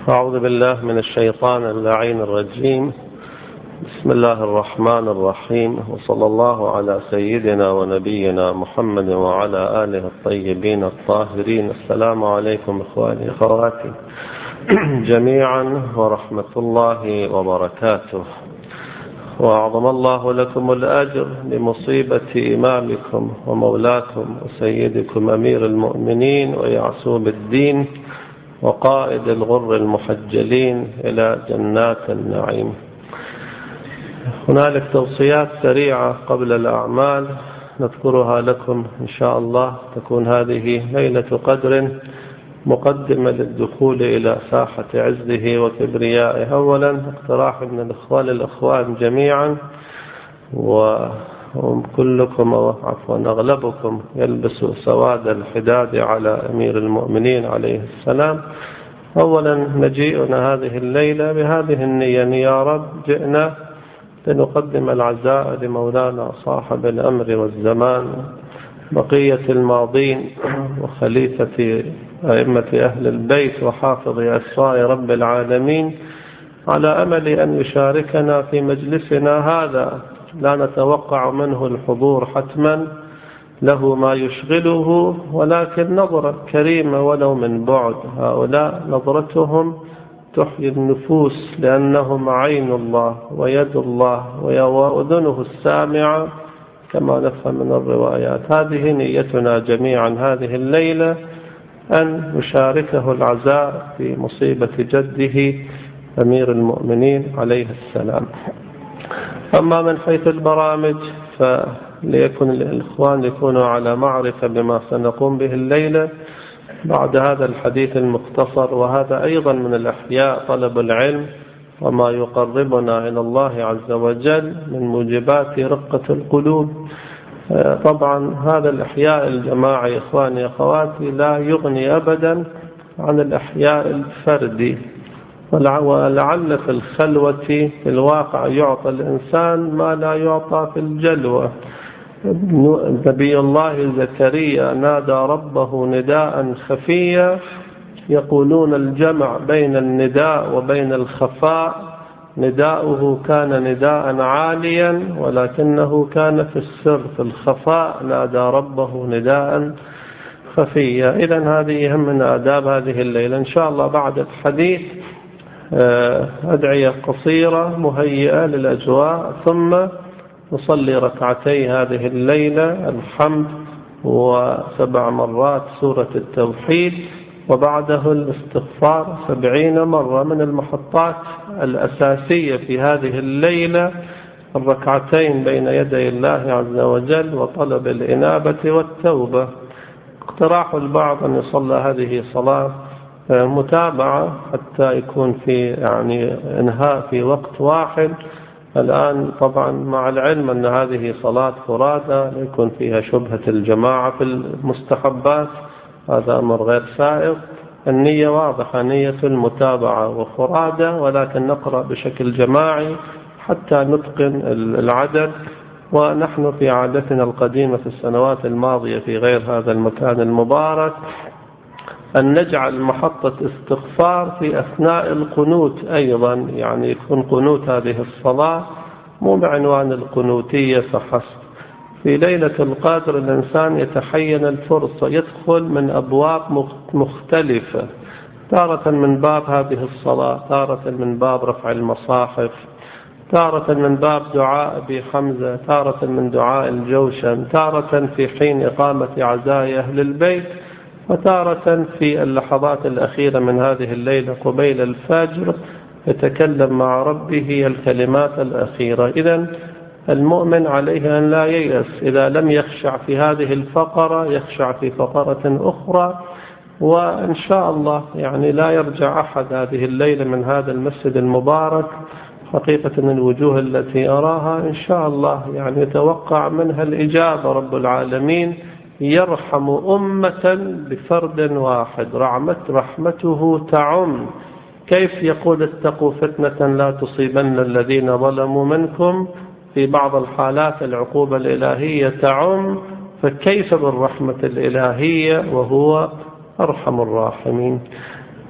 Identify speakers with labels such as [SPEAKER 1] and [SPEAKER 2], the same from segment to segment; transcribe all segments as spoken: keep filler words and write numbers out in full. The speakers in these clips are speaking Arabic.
[SPEAKER 1] أعوذ بالله من الشيطان اللعين الرجيم. بسم الله الرحمن الرحيم، وصلى الله على سيدنا ونبينا محمد وعلى آله الطيبين الطاهرين. السلام عليكم إخواني أخواتي جميعا ورحمة الله وبركاته. وأعظم الله لكم الأجر بمصيبة إمامكم ومولاكم وسيدكم أمير المؤمنين ويعسوب الدين وقائد الغر المحجلين إلى جنات النعيم. هنالك توصيات سريعة قبل الأعمال نذكرها لكم إن شاء الله. تكون هذه ليلة قدر مقدمة للدخول إلى ساحة عزه وكبريائه. أولا اقتراح من الإخوان الإخوان جميعا، وكلكم عفوا أغلبكم يلبس سواد الحداد على أمير المؤمنين عليه السلام. أولا مجيئنا هذه الليلة بهذه النية: يا رب جئنا لنقدم العزاء لمولانا صاحب الأمر والزمان، بقية الماضين وخليفة أئمة أهل البيت وحافظ أسرار رب العالمين، على أمل أن يشاركنا في مجلسنا هذا. لا نتوقع منه الحضور حتما، له ما يشغله، ولكن نظرة كريمة ولو من بعد. هؤلاء نظرتهم تحيي النفوس، لأنهم عين الله ويد الله وأذنه السامعة كما نفهم من الروايات. هذه نيتنا جميعا هذه الليلة، أن نشاركه العزاء في مصيبة جده أمير المؤمنين عليه السلام. أما من حيث البرامج فليكن الإخوان يكونوا على معرفة بما سنقوم به الليلة بعد هذا الحديث المختصر. وهذا أيضا من الأحياء، طلب العلم وما يقربنا إلى الله عز وجل من موجبات رقة القلوب. طبعا هذا الإحياء الجماعي إخواني أخواتي لا يغني أبدا عن الإحياء الفردي، ولعل في الخلوة في الواقع يعطى الإنسان ما لا يعطى في الجلوة. نبي الله زكريا نادى ربه نداء خفيا، يقولون الجمع بين النداء وبين الخفاء. نداؤه كان نداء عاليا، ولكنه كان في السر في الخفاء، نادى ربه نداء خفيا. إذن هذه أهم من آداب هذه الليلة. إن شاء الله بعد الحديث أدعية قصيرة مهيئة للأجواء، ثم نصلي ركعتي هذه الليلة الحمد وسبع مرات سورة التوحيد، وبعده الاستغفار سبعين مرة. من المحطات الأساسية في هذه الليلة الركعتين بين يدي الله عز وجل وطلب الإنابة والتوبة. اقتراح البعض أن يصلى هذه صلاة متابعة حتى يكون في يعني انهاء في وقت واحد. الآن طبعا مع العلم أن هذه صلاة فرادى يكون فيها شبهة الجماعة في المستحبات، هذا أمر غير سائغ. النية واضحة، نية المتابعة وفرادى، ولكن نقرأ بشكل جماعي حتى نتقن العدد. ونحن في عادتنا القديمة في السنوات الماضية في غير هذا المكان المبارك أن نجعل محطة استغفار في أثناء القنوت أيضا، يعني يكون قنوت هذه الصلاة مو بعنوان القنوتية فحسب. في ليلة القدر الإنسان يتحين الفرصة، يدخل من أبواب مختلفة، تارة من باب هذه الصلاة، تارة من باب رفع المصاحف، تارة من باب دعاء أبي حمزة، تارة من دعاء الجوشن، تارة في حين إقامة عزاء أهل البيت، وتارة في اللحظات الأخيرة من هذه الليلة قبيل الفجر يتكلم مع ربه الكلمات الأخيرة. إذن المؤمن عليه أن لا ييأس، إذا لم يخشع في هذه الفقرة يخشع في فقرة أخرى. وإن شاء الله يعني لا يرجع أحد هذه الليلة من هذا المسجد المبارك حقيقة من الوجوه التي أراها إن شاء الله يعني يتوقع منها الإجابة. رب العالمين يرحم أمة بفرد واحد، رحمت رحمته تعم. كيف يقول اتقوا فتنة لا تصيبن الذين ظلموا منكم؟ في بعض الحالات العقوبة الإلهية تعم، فكيف بالرحمة الإلهية وهو أرحم الراحمين؟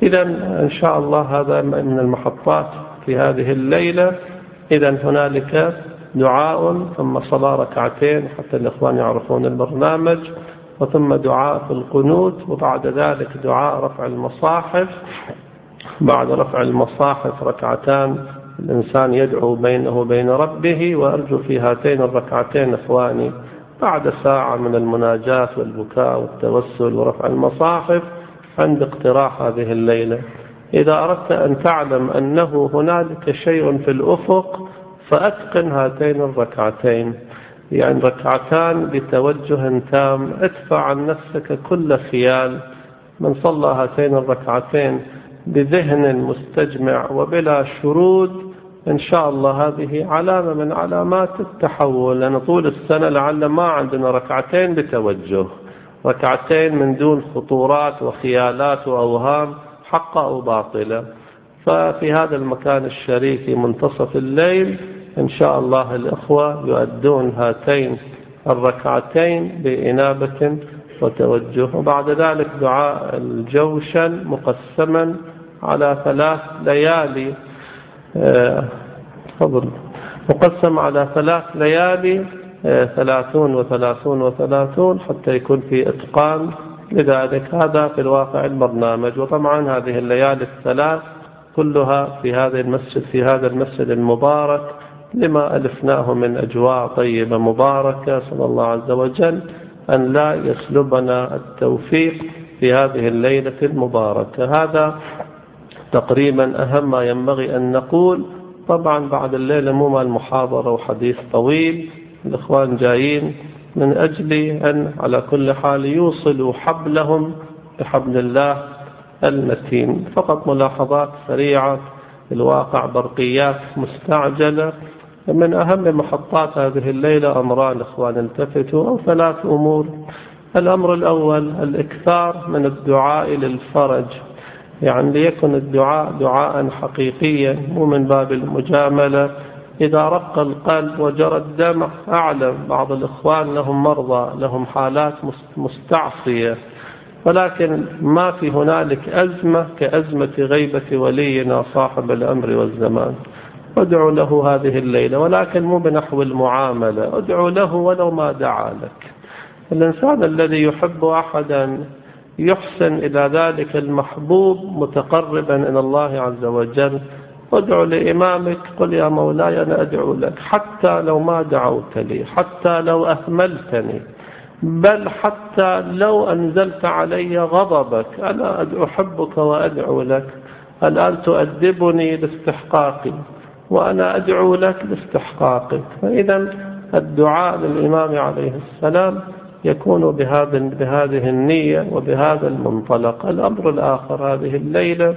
[SPEAKER 1] إذا إن شاء الله هذا من المحطات في هذه الليلة. إذا هنالك دعاء ثم صلاة ركعتين حتى الإخوان يعرفون البرنامج، وثم دعاء في القنوت، وبعد ذلك دعاء رفع المصاحف. بعد رفع المصاحف ركعتان الإنسان يدعو بينه وبين ربه. وأرجو في هاتين الركعتين إخواني بعد ساعة من المناجاة والبكاء والتوسل ورفع المصاحف عند اقتراح هذه الليلة، إذا أردت أن تعلم أنه هنالك شيء في الأفق فأتقن هاتين الركعتين، يعني ركعتان بتوجه تام. ادفع عن نفسك كل خيال. من صلى هاتين الركعتين بذهن مستجمع وبلا شرود إن شاء الله هذه علامة من علامات التحول. لأن طول السنة لعل ما عندنا ركعتين بتوجه، ركعتين من دون خطورات وخيالات وأوهام حقة أو باطلة. ففي هذا المكان الشريف في منتصف الليل إن شاء الله الإخوة يؤدون هاتين الركعتين بإنابة وتوجه. وبعد ذلك دعاء الجوشن مقسما على ثلاث ليالي، فضل مقسم على ثلاث ليالي، ثلاثون وثلاثون وثلاثون، حتى يكون في إتقان لذلك. هذا في الواقع البرنامج. وطبعا هذه الليالي الثلاث كلها في هذا المسجد في هذا المسجد المبارك لما ألفناه من أجواء طيبة مباركة. صلى الله عز وجل أن لا يسلبنا التوفيق في هذه الليلة المباركة. هذا تقريبا أهم ما ينبغي أن نقول. طبعا بعد الليلة مو مال محاضرة وحديث طويل، الإخوان جايين من أجل أن على كل حال يوصلوا حبلهم بحبل الله المتين. فقط ملاحظات سريعة، الواقع برقيات مستعجلة. من أهم محطات هذه الليلة أمران إخوان التفتوا، أو ثلاث أمور. الأمر الأول الإكثار من الدعاء للفرج، يعني ليكن الدعاء دعاء حقيقيا مو من باب المجاملة. إذا رق القلب وجرى الدمع، أعلم بعض الإخوان لهم مرضى، لهم حالات مستعصية، ولكن ما في هنالك أزمة كأزمة غيبة ولينا صاحب الأمر والزمان. ادعو له هذه الليلة، ولكن مو بنحو المعاملة، ادعو له ولو ما دعا لك. الإنسان الذي يحب أحدا يحسن إلى ذلك المحبوب متقربا إلى الله عز وجل. ادعو لإمامك، قل يا مولاي أنا أدعو لك، حتى لو ما دعوت لي، حتى لو أهملتني، بل حتى لو أنزلت علي غضبك، أنا أحبك وأدعو لك. الآن تؤدبني لاستحقاقي وأنا أدعو لك لاستحقاقك. فإذا الدعاء للإمام عليه السلام يكون بهذه النية وبهذا المنطلق. الأمر الآخر هذه الليلة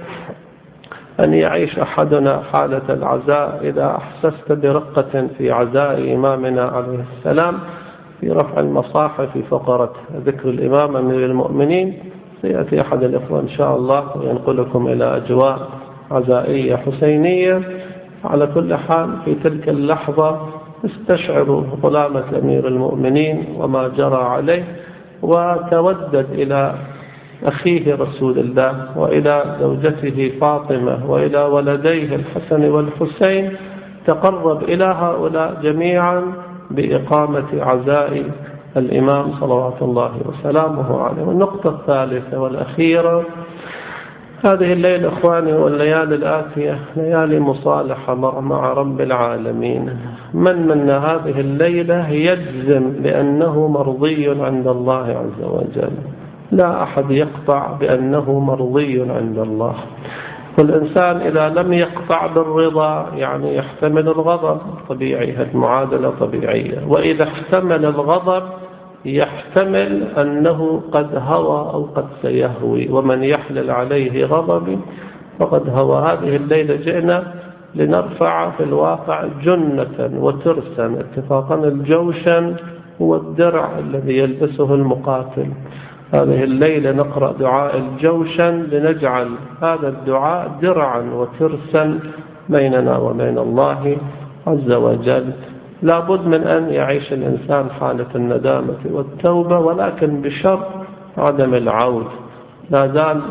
[SPEAKER 1] أن يعيش أحدنا حالة العزاء. إذا أحسست برقة في عزاء إمامنا عليه السلام في رفع المصاحف في فقرة ذكر الإمام أمير المؤمنين، سيأتي أحد الإخوة إن شاء الله وينقلكم إلى أجواء عزائية حسينية. على كل حال في تلك اللحظة استشعروا ظلامة أمير المؤمنين وما جرى عليه، وتودد إلى أخيه رسول الله وإلى زوجته فاطمة وإلى ولديه الحسن والحسين. تقرب إلى هؤلاء جميعا بإقامة عزاء الإمام صلوات الله وسلامه عليه. والنقطة الثالثة والأخيرة هذه الليلة إخواني والليالي الآتية ليالي مصالحة مع رب العالمين. من منا هذه الليلة يجزم بأنه مرضي عند الله عز وجل، لا أحد يقطع بأنه مرضي عند الله. والإنسان إذا لم يقطع بالرضا يعني يحتمل الغضب، طبيعي، هذه معادلة طبيعية. وإذا احتمل الغضب يحتمل أنه قد هوى أو قد سيهوي، ومن يحلل عليه غضبي فقد هوى. هذه الليلة جئنا لنرفع في الواقع جنة وترسا. اتفاقا الجوشن هو الدرع الذي يلبسه المقاتل. هذه الليلة نقرأ دعاء الجوشن لنجعل هذا الدعاء درعا وترسا بيننا وبين الله عز وجل. لا بد من أن يعيش الإنسان حالة الندامة والتوبة، ولكن بشرط عدم العود. لا زال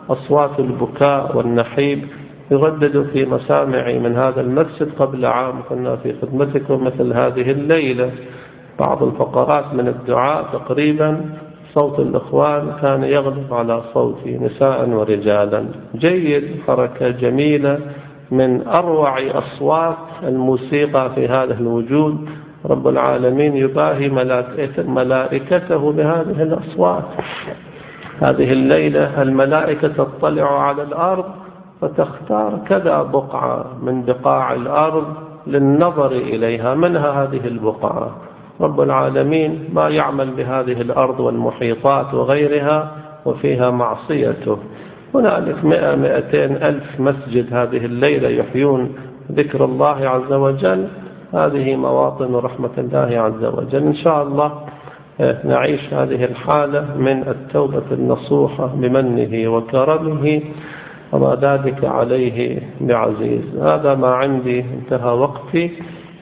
[SPEAKER 1] أصوات البكاء والنحيب يردد في مسامعي من هذا المسجد. قبل عام كنا في خدمتكم مثل هذه الليلة، بعض الفقرات من الدعاء تقريبا صوت الإخوان كان يغلب على صوتي، نساء ورجالا. جيد، حركة جميلة، من أروع أصوات الموسيقى في هذا الوجود. رب العالمين يباهي ملائكته بهذه الأصوات. هذه الليلة الملائكة تطلع على الأرض فتختار كذا بقعة من بقاع الأرض للنظر إليها، منها هذه البقعة. رب العالمين ما يعمل بهذه الأرض والمحيطات وغيرها وفيها معصيته. هنالك مئة مئتين ألف مسجد هذه الليلة يحيون ذكر الله عز وجل. هذه مواطن رحمة الله عز وجل. إن شاء الله نعيش هذه الحالة من التوبة النصوحة بمنه وكرمه، وما ذلك عليه بعزيز. هذا ما عندي، انتهى وقتي.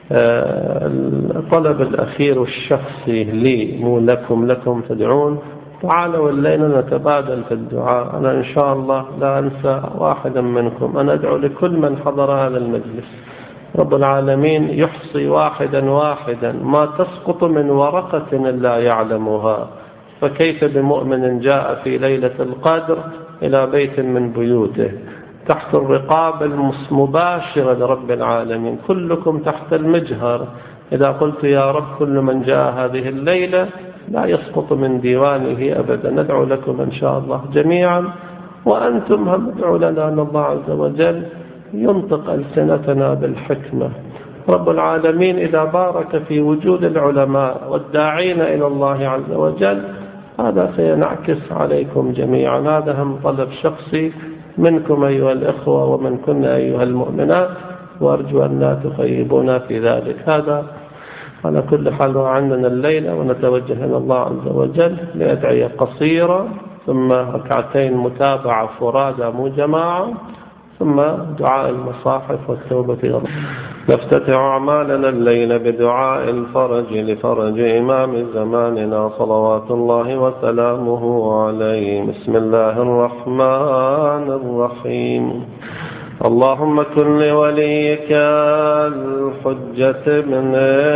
[SPEAKER 1] الطلب الأخير الشخصي لي مو لكم، لكم تدعون. تعالوا الليلة نتبادل في الدعاء. أنا إن شاء الله لا أنسى واحدا منكم. أنا أدعو لكل من حضر هذا المجلس. رب العالمين يحصي واحدا واحدا، ما تسقط من ورقة إلا يعلمها. فكيف بمؤمن جاء في ليلة القدر إلى بيت من بيوته تحت الرقاب المباشرة لرب العالمين؟ كلكم تحت المجهر. إذا قلت يا رب كل من جاء هذه الليلة لا يسقط من ديوانه أبدا. ندعو لكم إن شاء الله جميعا، وأنتم هم ادعوا لنا أن الله عز وجل ينطق ألسنتنا بالحكمة. رب العالمين إذا بارك في وجود العلماء والداعين إلى الله عز وجل هذا سينعكس عليكم جميعا. هذا هم طلب شخصي منكم أيها الإخوة ومن كنا أيها المؤمنات، وأرجو أن لا تخيبونا في ذلك. هذا على كل حال عندنا الليلة، ونتوجه إلى الله عز وجل لأدعية قصيرة، ثم ركعتين متابعة فرادى مو جماعة، ثم دعاء المصاحف والتوبة إلى الله. نفتتح أعمالنا الليل بدعاء الفرج لفرج إمام زماننا صلوات الله وسلامه عليه. بسم الله الرحمن الرحيم. اللهم كن لوليك الحجة بن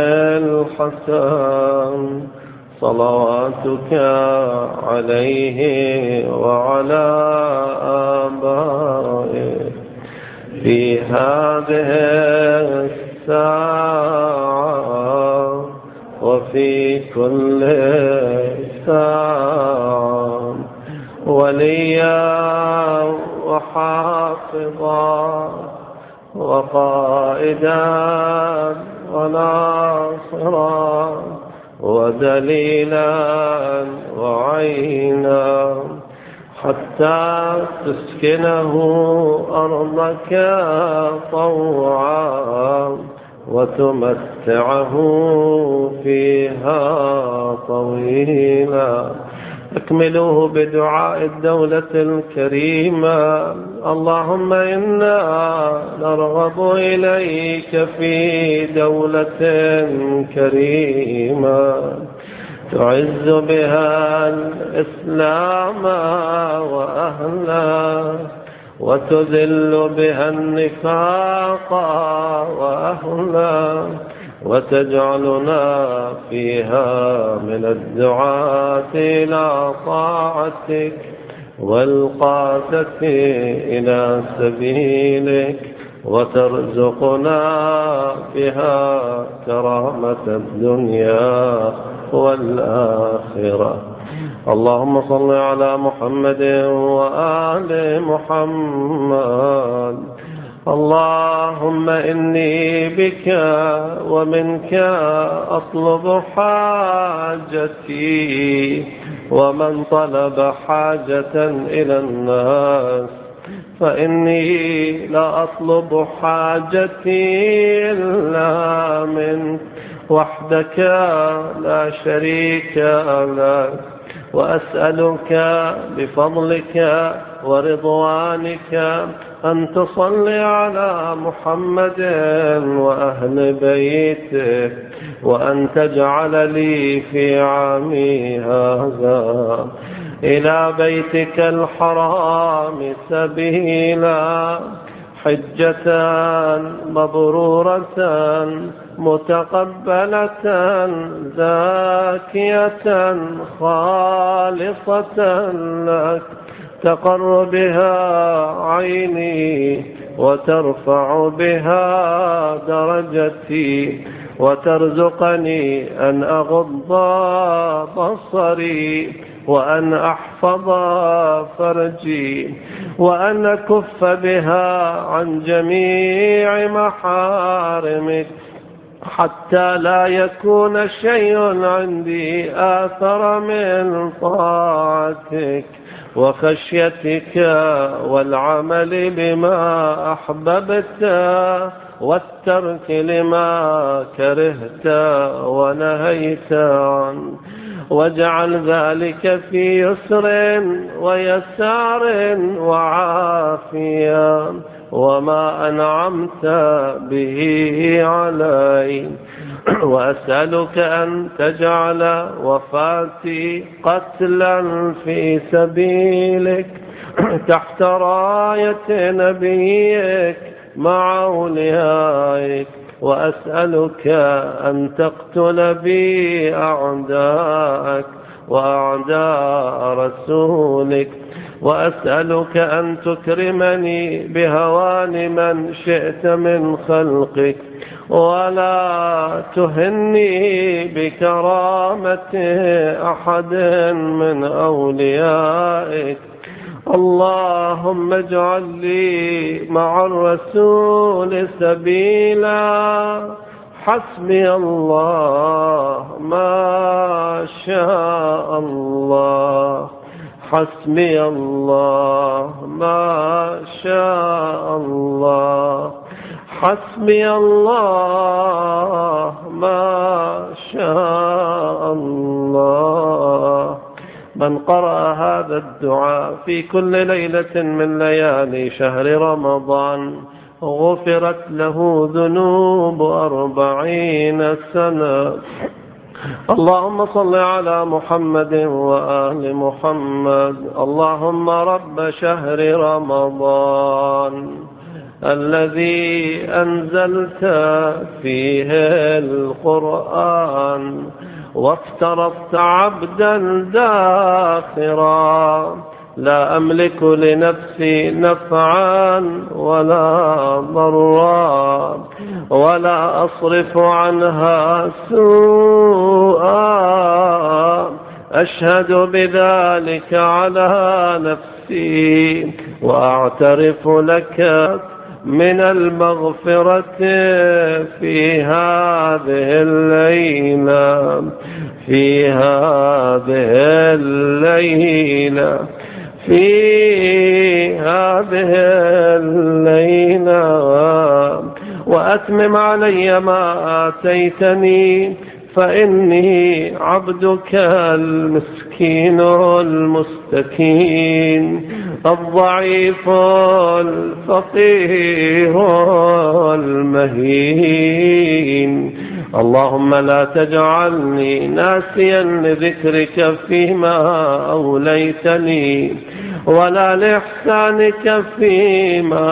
[SPEAKER 1] الحسن صلواتك عليه وعلى آبائه في هذه الساعة وفي كل ساعة، وليا وحافظا وقائدا وناصرا ودليلا وعينا، حتى تسكنه أرضك طوعا وتمتعه فيها طويلا. أكملوه بدعاء الدولة الكريمة. اللهم إنا نرغب إليك في دولة كريمة تعز بها الإسلام وأهله، وتذل بها النفاق وأهله، وتجعلنا فيها من الدعاة إلى طاعتك والقادة إلى سبيلك، وترزقنا بها كرامة الدنيا والآخرة. اللهم صل على محمد وآل محمد. اللهم إني بك ومنك أطلب حاجتي، ومن طلب حاجة إلى الناس فإني لا أطلب حاجتي إلا منك وحدك لا شريك لك، وأسألك بفضلك ورضوانك أن تصلي على محمد وأهل بيته، وأن تجعل لي في عامي هذا إلى بيتك الحرام سبيلا، حجة مبرورة متقبلة زاكية خالصة لك، تقر بها عيني وترفع بها درجتي، وترزقني أن أغض بصري، وأن أحفظ فرجي، وأن أكف بها عن جميع محارمك، حتى لا يكون شيء عندي آثر من طاعتك وخشيتك والعمل بما أحببت والترك لما كرهت ونهيت عنه، واجعل ذلك في يسر ويسار وعافية وما أنعمت به علي. وأسألك أن تجعل وفاتي قتلا في سبيلك تحت راية نبيك مع أوليائك، وأسألك أن تقتل بي أعداءك وأعداء رسولك، وأسألك أن تكرمني بهوان من شئت من خلقك، ولا تهني بكرامة أحد من أوليائك. اللهم اجعل لي مع الرسول سبيلا، حسبي الله ما شاء الله، حسبي الله ما شاء الله، حسبي الله ما شاء الله. من قرأ هذا الدعاء في كل ليلة من ليالي شهر رمضان غفرت له ذنوب أربعين سنة. اللهم صل على محمد وآل محمد. اللهم رب شهر رمضان الذي أنزلت فيه القرآن، وافترضت عبدا داخرا لا أملك لنفسي نفعا ولا ضرا، ولا أصرف عنها سوءا، أشهد بذلك على نفسي وأعترف لك من المغفرة في هذه الليلة، في هذه الليلة، في هذه الليلة، وأتمم علي ما آتيتني، فإني عبدك المسكين المستكين الضعيف الفقير المهين. اللهم لا تجعلني ناسيا لذكرك فيما أوليتني، ولا لإحسانك فيما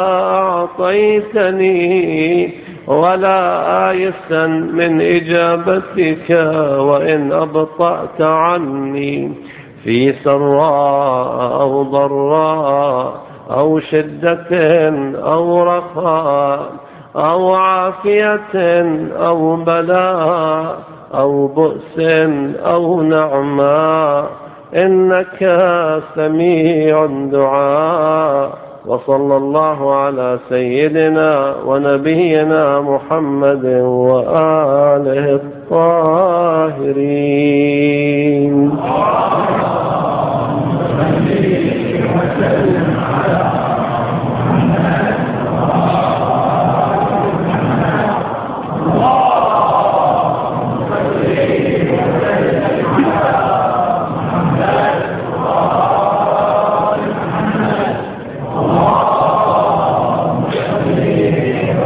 [SPEAKER 1] أعطيتني، ولا آيسا من إجابتك وإن أبطأت عني في سراء أو ضراء أو شدة أو رخاء أو عافية أو بلاء أو بؤس أو نعماء، إنك سميع دعاء. وصلى الله على سيدنا ونبينا محمد وآله الطاهرين.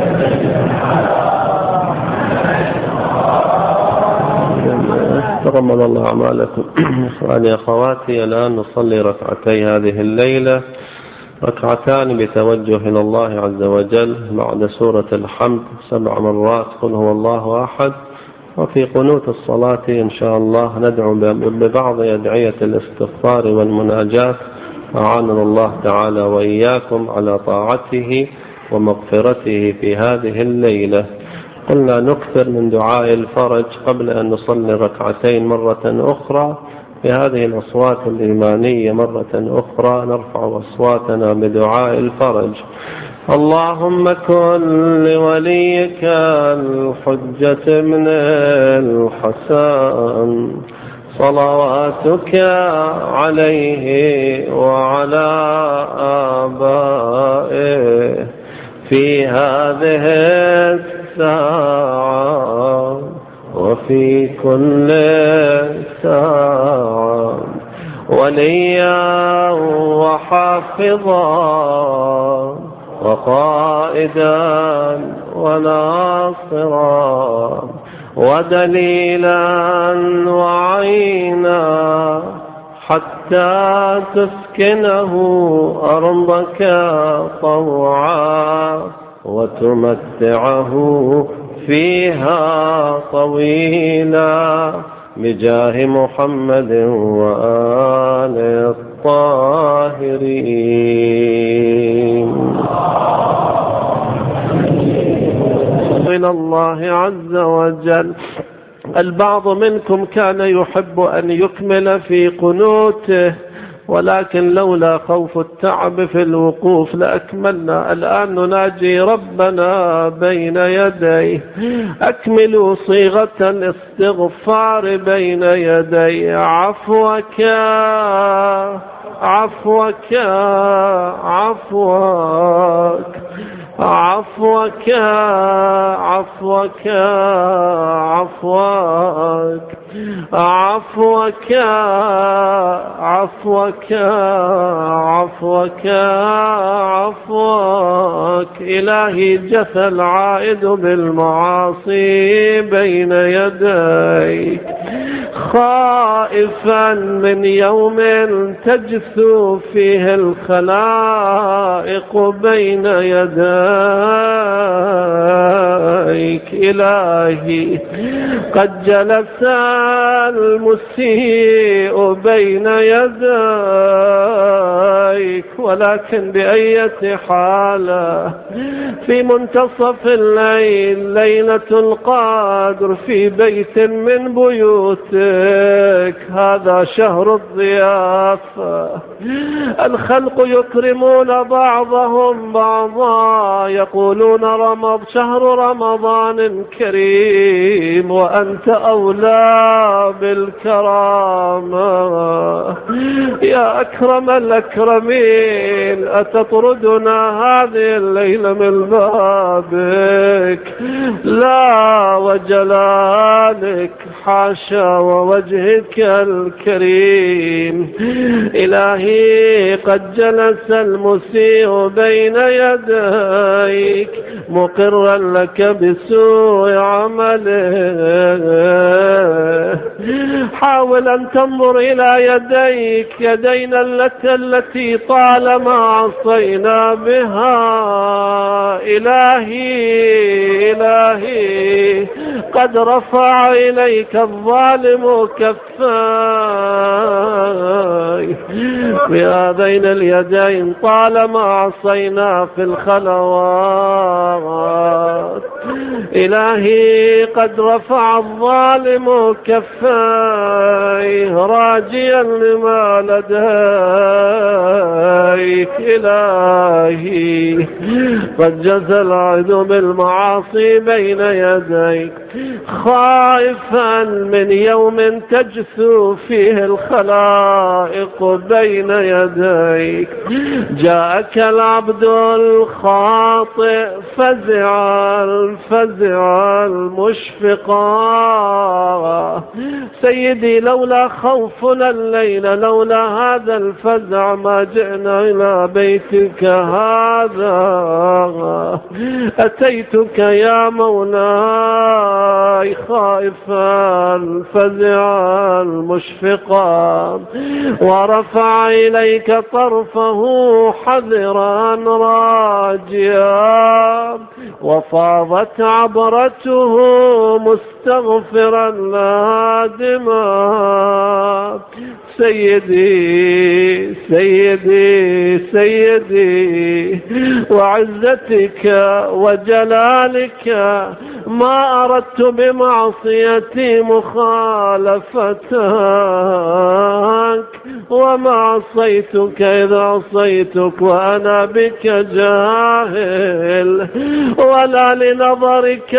[SPEAKER 1] رمضان تقبل الله أعمالكم. إخواني أخواتي، الآن نصلي ركعتي هذه الليلة، ركعتان بتوجه إلى الله عز وجل بعد سورة الحمد سبع مرات قل هو الله أحد. وفي قنوت الصلاة إن شاء الله ندعو ببعض أدعية الاستغفار والمناجاة، أعاننا الله تعالى وإياكم على طاعته ومغفرته في هذه الليلة. قلنا نكثر من دعاء الفرج قبل أن نصلي ركعتين مرة أخرى بهذه الأصوات الإيمانية. مرة أخرى نرفع أصواتنا بدعاء الفرج. اللهم كن لوليك الحجة من الحسن صلواتك عليه وعلى آبائه في هذه الساعة وفي كل ساعة، وليا وحافظا وقائدا وناصرا ودليلا وعينا، حتى تسكنه أرضك طوعا وتمتعه فيها طويلا، بجاه محمد وآل الطاهرين. إلى الله عز وجل. البعض منكم كان يحب أن يكمل في قنوته، ولكن لولا خوف التعب في الوقوف لأكملنا. الآن نناجي ربنا بين يديه. أكملوا صيغة الاستغفار بين يدي عفوك عفوك عفوك عفوك عفوك عفوك عفوك عفوك عفوك عفوك. إلهي جثى العائد بالمعاصي بين يديك، خائفا من يوم تجثو فيه الخلائق بين يديك. إلهي قد جلس المسيء بين يديك، ولكن بأية حالة في منتصف الليل ليلة القدر في بيت من بيوتك. هذا شهر الضيافة، الخلق يكرمون بعضهم بعضا، يقولون رمض شهر رمضان كريم وأنت أولى بالكرامة. يا أكرم الأكرمين، أتطردنا هذه الليلة من بابك؟ لا وجلالك، حاشا ووجهك الكريم. إلهي قد جلس المسيء بين يديك مقرا لك بسوء عمله. حاول أن تنظر إلى يديك، يدينا التي طالما عصينا بها. إلهي إلهي قد رفع إليك الظالم كفاي بهذين اليدين طالما عصينا في الخلوات. إلهي قد رفع الظالم كفاي راجيا لما لديك. إلهي قد جزى العيد بالمعاصي بين يديك، خائفا من يوم تجثو فيه الخلائق بين يديك. جاءك العبد الخاطئ فزعا فزعا مشفقا. سيدي لولا خوفنا الليل، لولا هذا الفزع ما جئنا إلى بيتك هذا. أتيتك يا مولاي يداي خائفا فزعا مشفقا، ورفع إليك طرفه حذرا راجيا، وفاضت عبرته مستغفرا نادما. سيدي سيدي سيدي وعزتك وجلالك ما أردت بمعصيتي مخالفتك، وما عصيتك إذا عصيتك وأنا بك جاهل، ولا لنظرك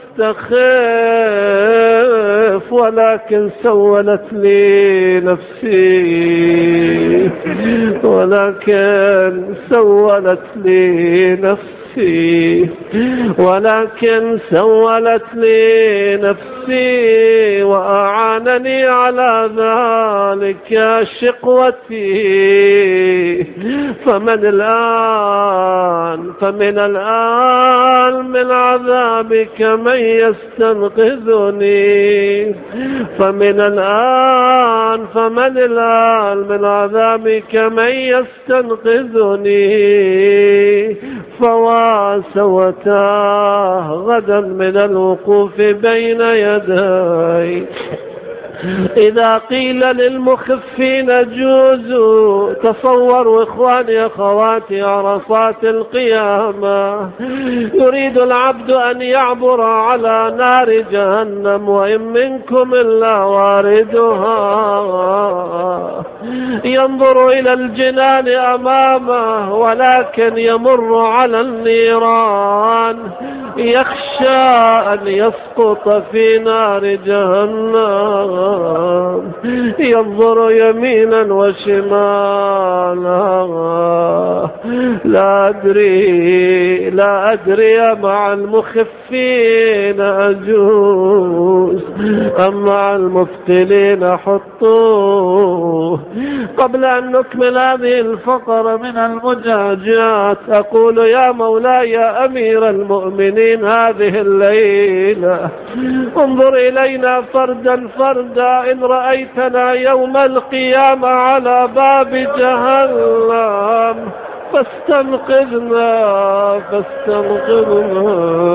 [SPEAKER 1] مستخف، ولكن سولت لي نفسي ولكن سولت لي نفسي ولكن سولت لي نفسي وأعانني على ذلك شقوتي. فمن الآن فمن الآن من عذابك من يستنقذني، فمن الآن فمن الآن من عذابك من يستنقذني. فواسوتاه غدا من الوقوف بين يدي. إذا قيل للمخفين جوزوا، تصوروا إخواني أخواتي عرصات القيامة، يريد العبد أن يعبر على نار جهنم وإن منكم إلا واردها، ينظر إلى الجنان أمامه ولكن يمر على النيران، يخشى أن يسقط في نار جهنم، ينظر يمينا وشمالا. لا أدري لا أدري مع المخفين أجوز أم مع المفتلين حطوه. قبل أن نكمل هذه الفقرة من المجاجات أقول يا مولاي يا أمير المؤمنين هذه الليلة انظر إلينا فردا فردا، إن رأيتنا يوم القيامة على باب جهنم فاستنقذنا فاستنقذنا.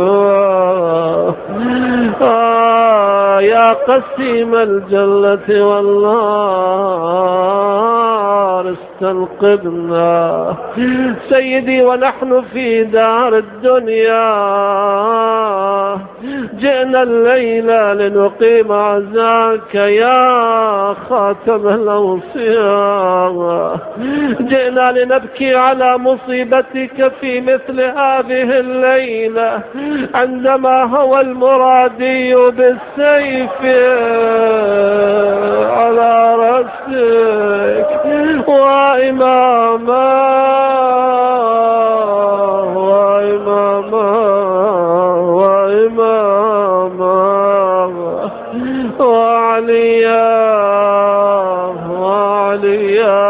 [SPEAKER 1] آه يا قسيم الجنة والنار استنقذنا. سيدي ونحن في دار الدنيا جئنا الليلة لنقيم عزاك يا خاتم الأوصياء، جئنا لنبكي على مصيبتك في مثل هذه الليلة، عندما هو المرادي بالسيف على رأسك وإماما وإماما وإماما وعليا وعليا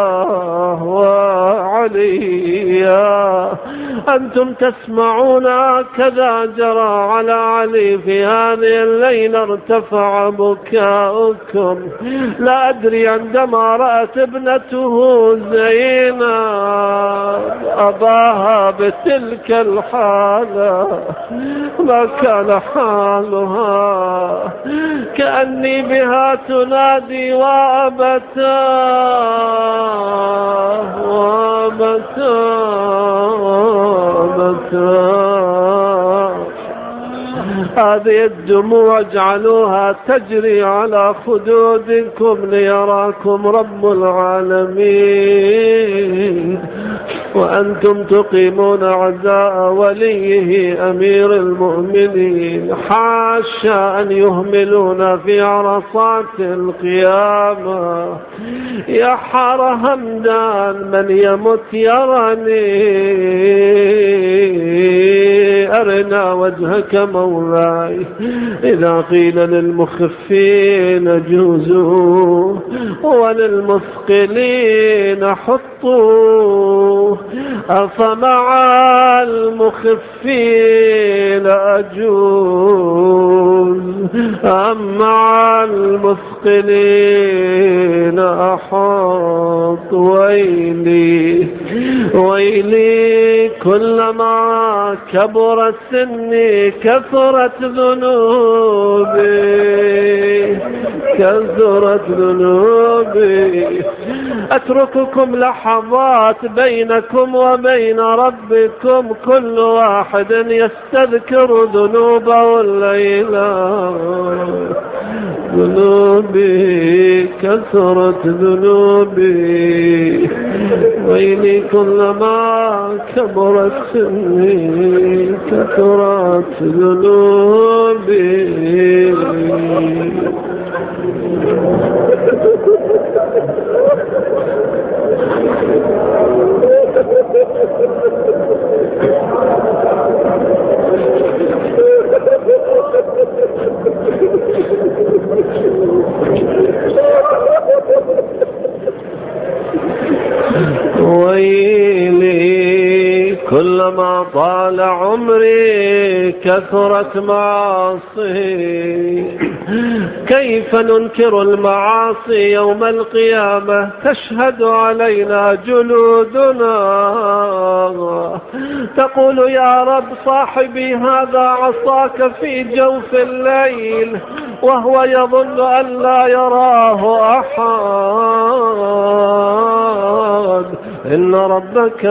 [SPEAKER 1] وعليا. أنتم تسمعون كذا جرى على علي في هذه الليلة، ارتفع بكاؤكم. لا أدري عندما رأت ابنته زينب أباها بتلك الحالة ما كان حالها، كأني بها تنادي وأبتاه وأبتاه وأبتاه. هذه الدموع اجعلوها تجري على خدودكم ليراكم رب العالمين، وأنتم تقيمون عزاء وليه أمير المؤمنين. حاشا أن يهملون في عرصات القيامة. يا حار همدان من يمت يرني، أرني رأينا وجهك مولاي. إذا قيل للمخفين جوزوا وللمثقلين حطوا، أفمع المخفين أجوز أم مع المثقلين أحط؟ ويلي ويلي كلما كبر سني كثرت ذنوبي كثرت ذنوبي. أترككم لحظات بينكم وبين ربكم، كل واحد يستذكر ذنوبه الليلة. ذنوبي كثرت ذنوبي، ويلي كلما كبرت سني كثرت ذنوبي. ويلي كلما طال عمري كثرت معاصي. كيف ننكر المعاصي يوم القيامة؟ تشهد علينا جلودنا، تقول يا رب صاحبي هذا عصاك في جوف الليل وهو يظن أن لا يراه أحد. إن ربك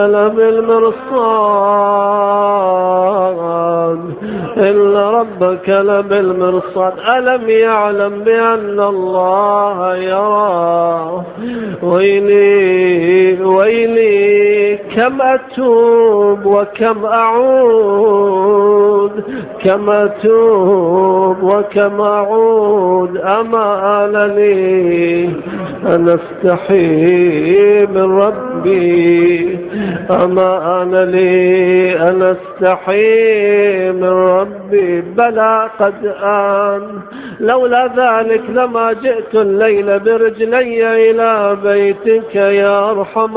[SPEAKER 1] لبالمرصاد، إن ربك لبالمرصاد. ألم يعلم بأن الله يراه؟ ويلي ويلي كم أتوب وكم أعود، كم أتوب وكم أعود. أما آن لي أن أستحي من ربي، أما آن لي أن أستحي من ربي. بلى قد آن، لولا ذلك لما جئت الليل برجلي إلى بيتك يا أرحم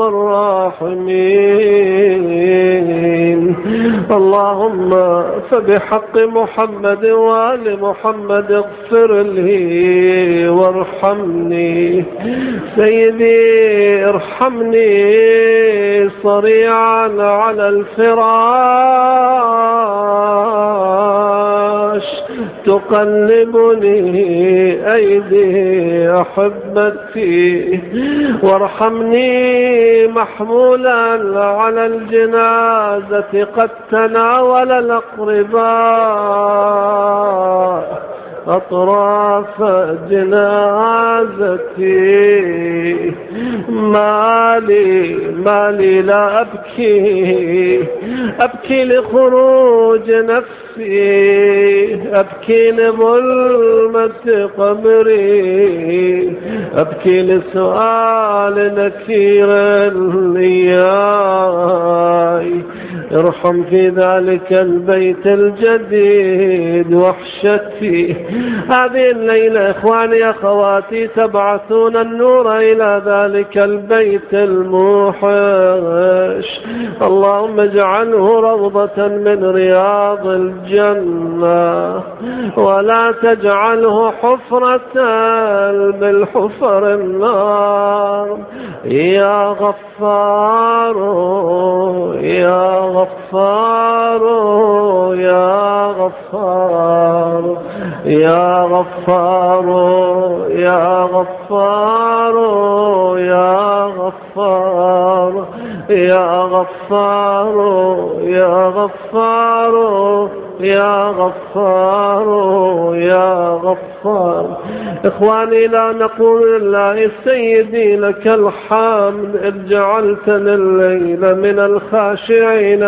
[SPEAKER 1] الراحمين. اللهم فبحق محمد وآل محمد اغفر لي وارحمني. سيدي ارحمني صريعا على الفراش، تقلبني أيدي أحبتي، وارحمني محمولا على الجنازة قد تناول الأقرباء أطراف جنازتي. مالي مالي لا أبكي، أبكي لخروج نفسي، أبكي لظلمة قبري، أبكي لسؤال نكير إياي. ارحم في ذلك البيت الجديد وحشتي. هذه الليلة إخواني أخواتي تبعثون النور إلى ذلك البيت الموحش. اللهم اجعله روضة من رياض الجنة، ولا تجعله حفرة من حفر النار. يا غفار يا غفار يا غفار يا غفار يا غفار يا غفار يا غفار يا غفار يا غفار يا غفار. إخواني لا نقول لله سيدي لك الحمد، إذ جعلتنا الليل من الخاشعين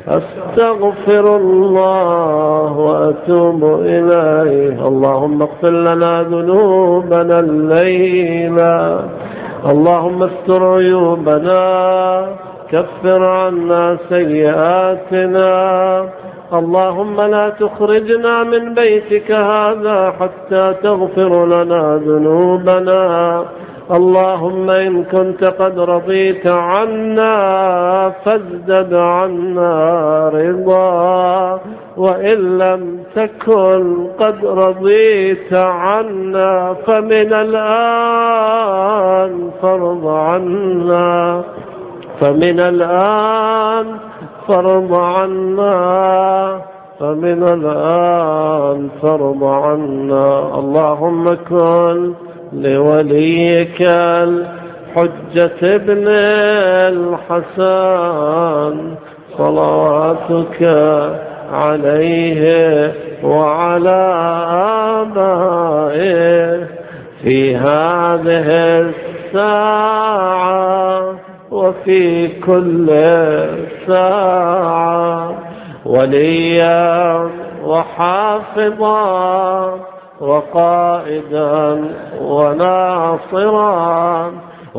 [SPEAKER 1] أستغفر الله وأتوب إليه. اللهم اغفر لنا ذنوبنا الليلة، اللهم استر عيوبنا، كفر عنا سيئاتنا، اللهم لا تخرجنا من بيتك هذا حتى تغفر لنا ذنوبنا. اللهم إن كنت قد رضيت عنا فازدد عنا رضا، وإن لم تكن قد رضيت عنا فمن الآن فرض عنا، فمن الآن فرض عنا، فمن الآن فرض عنا. اللهم كن لوليك الحجة ابن الحسن صلواتك عليه وعلى آبائه في هذه الساعة وفي كل ساعة، وليا وحافظا وقائدا وناصرا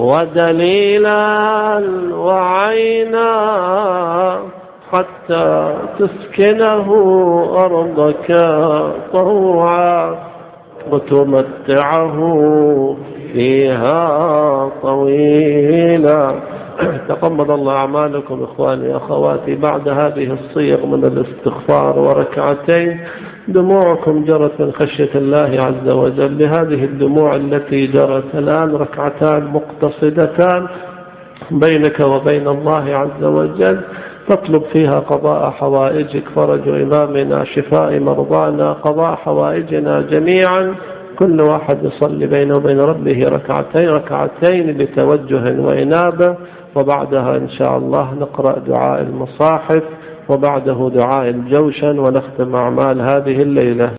[SPEAKER 1] ودليلا وعينا، حتى تسكنه أرضك طوعا وتمتعه فيها طويلا. تقبل الله أعمالكم إخواني أخواتي. بعد هذه الصيغ من الاستغفار وركعتين دموعكم جرت من خشية الله عز وجل. لهذه الدموع التي جرت الآن ركعتان مقتصدتان بينك وبين الله عز وجل، تطلب فيها قضاء حوائجك، فرج إمامنا، شفاء مرضانا، قضاء حوائجنا جميعا. كل واحد يصلي بينه وبين ربه ركعتين ركعتين بتوجه وإنابة، وبعدها إن شاء الله نقرأ دعاء المصاحف، وبعده دعاء الجوشن، ونختم أعمال هذه الليلة.